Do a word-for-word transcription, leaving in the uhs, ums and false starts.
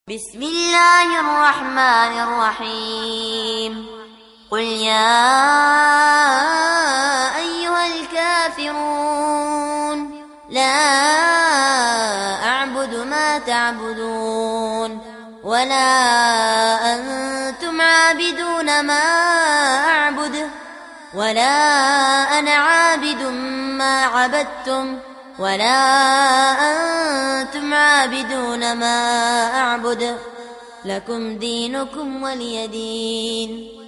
بسم الله الرحمن الرحيم قل يا أيها الكافرون لا أعبد ما تعبدون ولا أنتم عابدون ما أعبد ولا أنا عابد ما عبدتم ولا أنتم عابدون ما أعبد لكم دينكم ولي دين.